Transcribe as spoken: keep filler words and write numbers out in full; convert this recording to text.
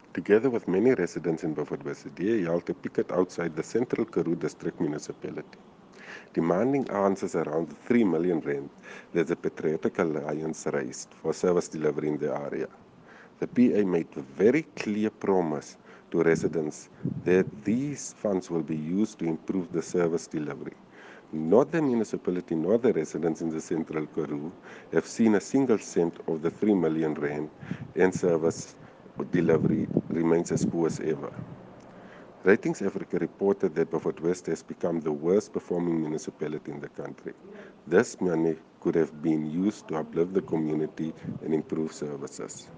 Together with many residents in Beaufort-Wes, the D A held a picket outside the Central Karoo District Municipality, demanding answers around the three million rand that the Patriotic Alliance raised for service delivery in the area. The P A made a very clear promise to residents that these funds will be used to improve the service delivery. Not the municipality nor the residents in the Central Karoo have seen a single cent of the three million rand, and service delivery remains as poor as ever. Ratings Africa reported that Beaufort West has become the worst performing municipality in the country. This money could have been used to uplift the community and improve services.